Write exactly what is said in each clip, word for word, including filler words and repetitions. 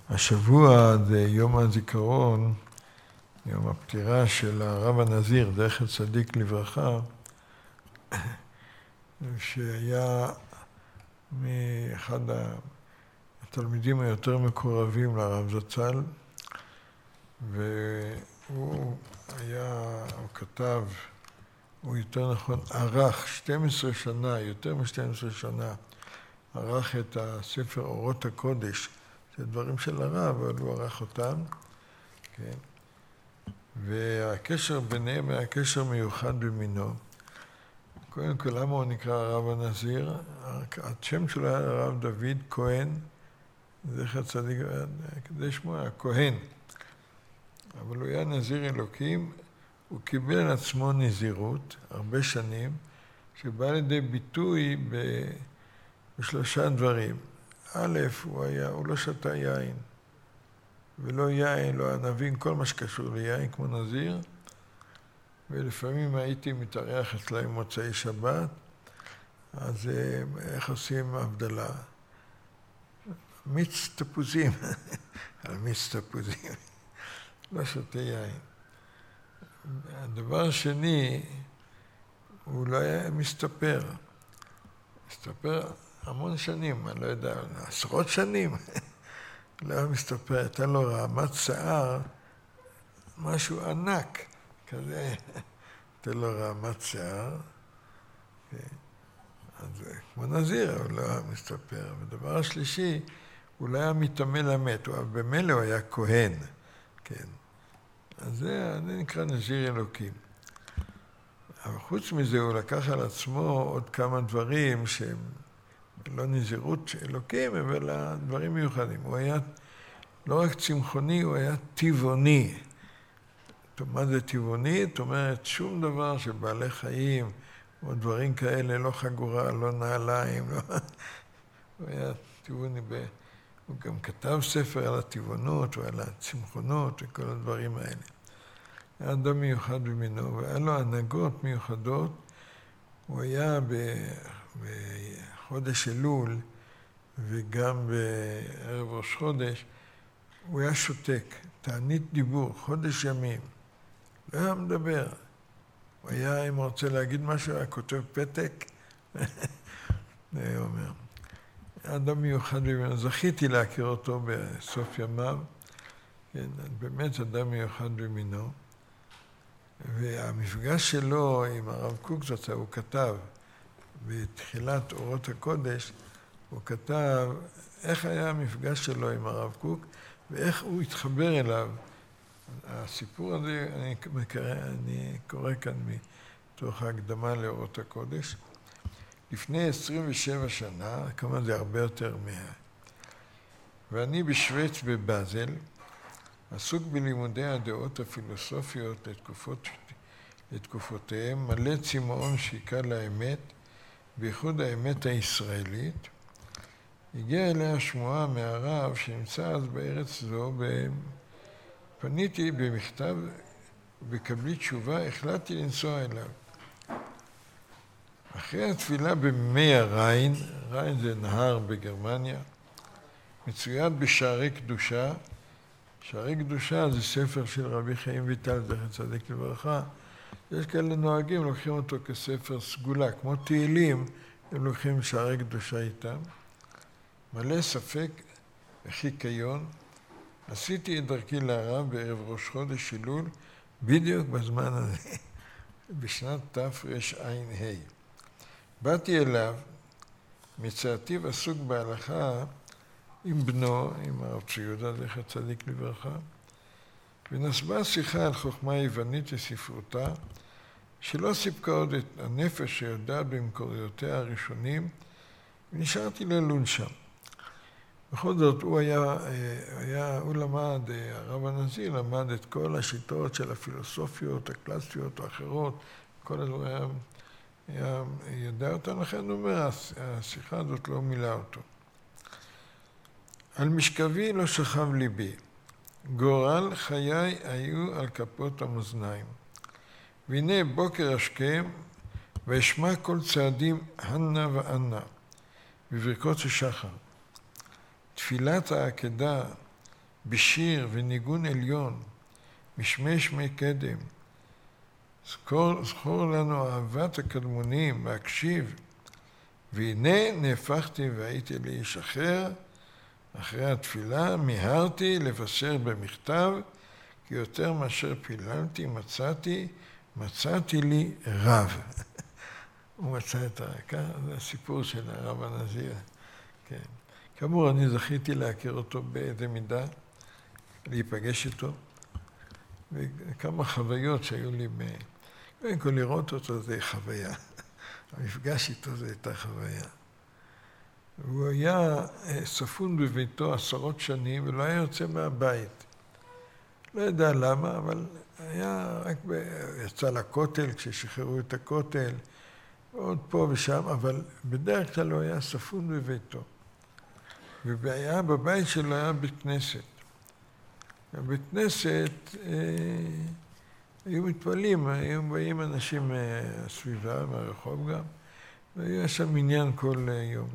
השבוע זה יום הזיכרון, יום הפטירה של הרב הנזיר, זכר צדיק לברכה, שהיה מאחד התלמידים היותר מקורבים לרב זצ"ל, והוא היה, הוא כתב, הוא יותר נכון, ערך שתים עשרה שנה, יותר מ-שתים עשרה שנה, ערך את הספר אורות הקודש, זה דברים של הרב, אבל הוא ערך אותם, כן? והקשר ביניהם היה קשר מיוחד במינו. קודם כל, למה הוא נקרא הרב הנזיר? השם שלו היה הרב דוד כהן, זכר צדיק, כדי שמו היה כהן. אבל הוא היה נזיר אלוקים, הוא קיבל על עצמו נזירות הרבה שנים, שבא לידי ביטוי בשלושה דברים. א', הוא היה, הוא לא שתה יין, ולא יין, לא ענבים, כל מה שקשור ליין, כמו נזיר. ולפעמים הייתי מתארח אצלם מוצאי שבת, אז איך עושים הבדלה? מיץ תפוזים, על מיץ תפוזים, לא שותה יין. הדבר השני, הוא לא היה מסתפר. מסתפר המון שנים, אני לא יודע, עשרות שנים. לא היה מסתפר, הייתה לו רעמת שיער, משהו ענק, כזה, הייתה לו רעמת שיער. אז כמו נזיר, הוא לא היה מסתפר. ודבר השלישי, הוא לא היה מתאמן למת, במילא הוא היה כהן, כן. אז זה, זה נקרא נזיר אלוקים. אבל חוץ מזה, הוא לקח על עצמו עוד כמה דברים שהם לא נזירות אלוקים, אבל דברים מיוחדים. הוא היה לא רק צמחוני, הוא היה טבעוני. מה זה טבעוני? זאת אומרת, שום דבר של בעלי חיים, או דברים כאלה, לא חגורה, לא נעליים, לא... הוא היה טבעוני. ב... הוא גם כתב ספר על הטבעונות ועל הצמחונות וכל הדברים האלה. היה אדם מיוחד במינו, והיה לו הנהגות מיוחדות. הוא היה בחודש אלול, וגם בערב ראש חודש, הוא היה שותק, תענית דיבור, חודש ימים. לא היה מדבר. הוא היה, אם הוא רוצה להגיד משהו, היה כותב פתק. הוא אומר. אדם מיוחד במינו, זכיתי להכיר אותו בסוף ימיו. כן, באמת אדם מיוחד במינו. והמפגש שלו עם הרב קוק, זאת הוא כתב, בתחילת אורות הקודש, הוא כתב איך היה המפגש שלו עם הרב קוק, ואיך הוא התחבר אליו. הסיפור הזה, אני, מקרא, אני קורא כאן מתוך ההקדמה לאורות הקודש. לפני עשרים ושבע שנה, כמה זה הרבה יותר מה... ואני בשוויץ בבאזל, עסוק בלימודי הדעות הפילוסופיות לתקופות, לתקופותיהם, מלא צמאון שיקה לאמת, בייחוד האמת הישראלית. הגיעה אליה שמועה מהרב שנמצא אז בארץ זו, פניתי במכתב, ובקבלי תשובה, החלטתי לנסוע אליו. אחרי התפילה במי הריין, ריין זה נהר בגרמניה, מצויד בשערי קדושה. שערי קדושה זה ספר של רבי חיים ויטל, זכר צדיק לברכה. יש כאלה נוהגים, לוקחים אותו כספר סגולה, כמו תהילים, הם לוקחים שערי קדושה איתם. מלא ספק וחיקיון. עשיתי את דרכי לרב בערב ראש חודש אלול, בדיוק בזמן הזה, בשנת תרע"ה. באתי אליו, מצאתיו עסוק בהלכה עם בנו, עם הרב צבי יהודה, זכר צדיק לברכה, ונסבה שיחה על חוכמה יוונית וספרותה, שלא סיפקה עוד את הנפש שיודעת במקוריותיה הראשונים, ונשארתי ללון שם. בכל זאת, הוא היה, היה, הוא למד, הרב הנזיר למד את כל השיטות של הפילוסופיות, הקלאסיות האחרות, כל הדבר היה, היה ידע אותם, לכן הוא אומר, השיחה הזאת לא מילאה אותו. על משכבי לא שכב ליבי, גורל חיי היו על כפות המאזניים. והנה בוקר השכם, ואשמע כל צעדים הנה ואנה, בברכות השחר. תפילת העקדה בשיר וניגון עליון, משמש מי קדם. זכור, זכור לנו אהבת הקדמונים, להקשיב. והנה נהפכתי והייתי לאיש אחר, אחרי התפילה מיהרתי לבשר במכתב, כי יותר מאשר פיללתי מצאתי, מצאתי לי רב. הוא מצא את הרקע, זה הסיפור של הרב הנזיר. כן. כאמור, אני זכיתי להכיר אותו באיזה מידה, להיפגש איתו, וכמה חוויות שהיו לי, קודם כל לראות אותו זה חוויה. המפגש איתו זה הייתה חוויה. הוא היה ספון בביתו עשרות שנים ולא היה יוצא מהבית. לא יודע למה, אבל היה רק ב... יצא לכותל כששחררו את הכותל, עוד פה ושם, אבל בדרך כלל הוא היה ספון בביתו. והיה בבית שלו היה בית כנסת. בבית כנסת אה, היו מתפעלים, היו באים אנשים מהסביבה, מהרחוב גם, והיה שם מניין כל יום.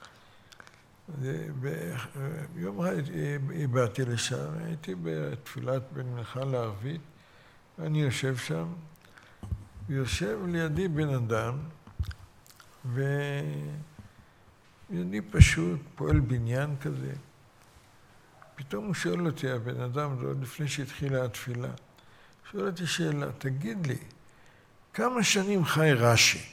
ביום אחד באתי לשם, הייתי בתפילת בין מנחה לערבית, ואני יושב שם, ויושב לידי בן אדם, וידי פשוט פועל בניין כזה. פתאום הוא שואל אותי, הבן אדם, זה עוד לפני שהתחילה התפילה, שואל אותי שאלה, תגיד לי, כמה שנים חי רש"י?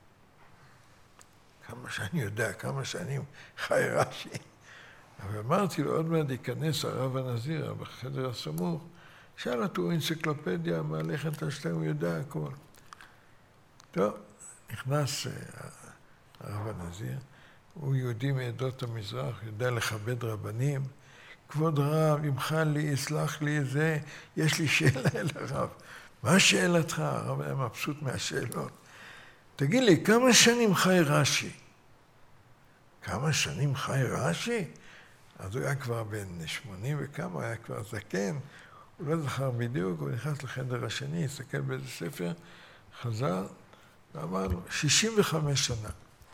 כמה שאני יודע, כמה שנים חי רש"י. אבל אמרתי לו, עוד מעט ייכנס הרב הנזיר בחדר הסמוך, שאל אותו אנציקלופדיה, מהלכת השלם, הוא יודע הכל. טוב, נכנס הרב הנזיר, הוא יהודי מעדות המזרח, יודע לכבד רבנים. כבוד רב, ימחל לי, יסלח לי זה, יש לי שאלה אל הרב. מה שאלתך? הרב היה מבסוט מהשאלות. תגיד לי, כמה שנים חי רש"י? כמה שנים חי רש"י? אז הוא היה כבר בן שמונים וכמה, היה כבר זקן. הוא לא זכר בדיוק, הוא נכנס לחדר השני, הסתכל באיזה ספר, חזר, ואמר לו, שישים וחמש שנה.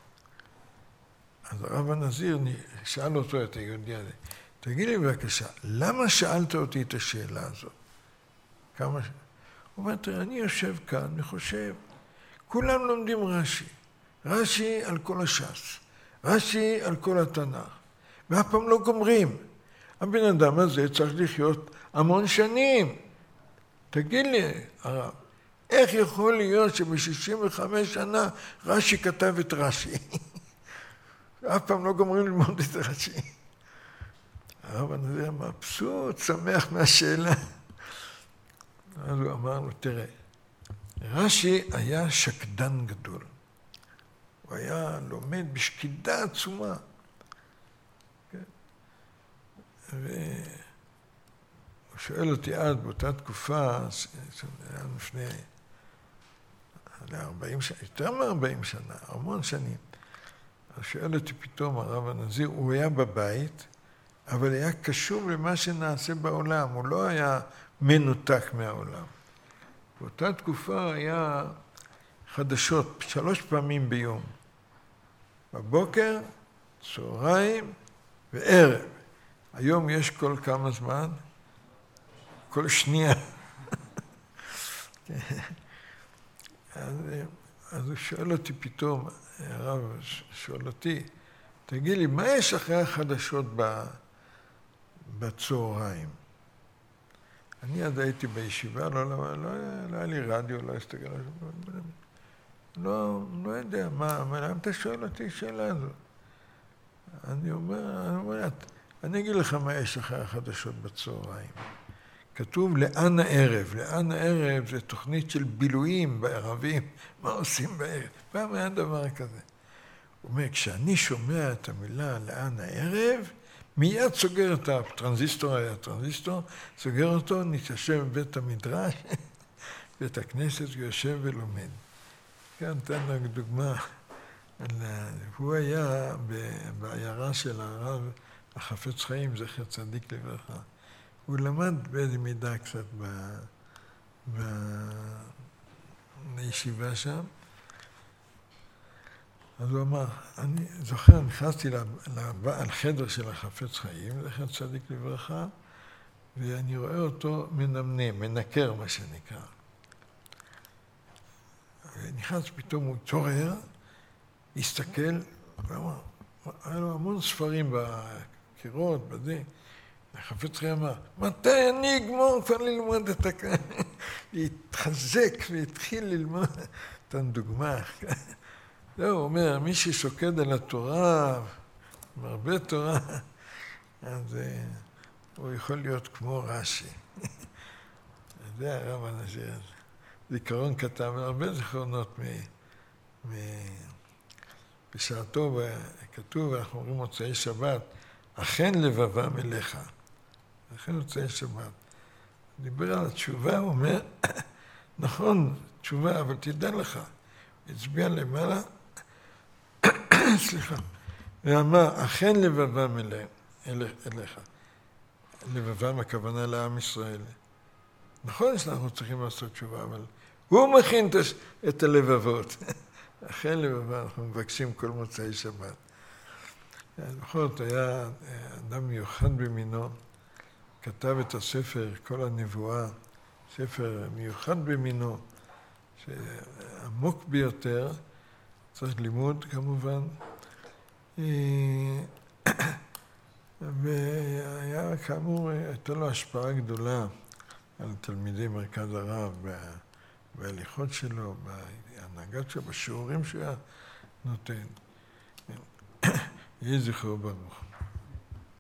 אז הרב הנזיר שאל אותו את היהודי הזה, תגיד לי בבקשה, למה שאלת אותי את השאלה הזאת? כמה ש... הוא אומר, תראה, אני יושב כאן וחושב, כולם לומדים רש"י. רש"י על כל הש"ס, רש"י על כל התנ"ך, ואף פעם לא גומרים. הבן אדם הזה צריך לחיות המון שנים. תגיד לי, הרב, איך יכול להיות שב-שישים וחמש שנה רש"י כתב את רש"י? אף פעם לא גומרים ללמוד את רש"י. הרב הנזיר מבסוט, שמח מהשאלה. אז הוא אמר לו, תראה, רש"י היה שקדן גדול. הוא היה לומד בשקידה עצומה. כן? והוא שואל אותי אז, באותה תקופה, היה לפני ארבעים שנה, יותר מ-ארבעים שנה, המון שנים. הוא שואל אותי פתאום, הרב הנזיר, הוא היה בבית, אבל היה קשור למה שנעשה בעולם, הוא לא היה מנותק מהעולם. באותה תקופה היה חדשות, שלוש פעמים ביום. בבוקר, צהריים וערב. היום יש כל כמה זמן? כל שנייה. אז, אז הוא שואל אותי פתאום, הרב שואל אותי, תגיד לי, מה יש אחרי החדשות ב... בצהריים? אני אז הייתי בישיבה, לא, לא, לא, לא היה לי רדיו, לא הסתכל, לא, לא יודע, מה, למה אתה שואל אותי שאלה הזו? אני אומר, אני אומר, אני אגיד לך מה יש אחרי החדשות בצהריים. כתוב לאן הערב, לאן הערב זה תוכנית של בילויים בערבים, מה עושים בערב? פעם היה דבר כזה. הוא אומר, כשאני שומע את המילה לאן הערב, מיד סוגר את הטרנזיסטור, היה טרנזיסטור, סוגר אותו, נתיישב בבית המדרש, בית הכנסת, יושב ולומד. כאן נתן לך דוגמה, הוא היה בעיירה של הרב החפץ חיים, זכר צדיק לברכה. הוא למד באיזה מידה קצת ב... בישיבה שם. אז הוא אמר, אני זוכר, נכנסתי לחדר של החפץ חיים, זכר צדיק לברכה, ואני רואה אותו מנמנם, מנקר מה שנקרא. ונכנס פתאום, הוא התעורר, הסתכל, ואמר, היה לו המון ספרים בקירות, בזה. החפץ חיים אמר, מתי אני אגמור כבר ללמוד את הכ... להתחזק והתחיל ללמוד. נתן דוגמה. זהו, הוא אומר, מי ששוקד על התורה, מרבה תורה, אז הוא יכול להיות כמו רש"י. זה הרב הנזיר. זיכרון כתב, הרבה זיכרונות מ... בשעתו כתוב, אנחנו אומרים מוצאי שבת, אכן לבבם אליך. אכן מוצאי שבת. דיבר על התשובה, הוא אומר, נכון, תשובה, אבל תדע לך, הצביע למעלה, סליחה, ואמר, אכן לבבם אליך. לבבם הכוונה לעם ישראל. נכון שאנחנו צריכים לעשות תשובה, אבל הוא מכין את הלבבות. אכן לבבם, אנחנו מבקשים כל מוצאי שבת. בכל זאת היה אדם מיוחד במינו, כתב את הספר, כל הנבואה, ספר מיוחד במינו, שעמוק ביותר, צריך לימוד כמובן, והיה כאמור, הייתה לו השפעה גדולה על תלמידי מרכז הרב, בהליכות שלו, בהנהגת שלו, בשיעורים שהוא נותן. יהי זכרו ברוך.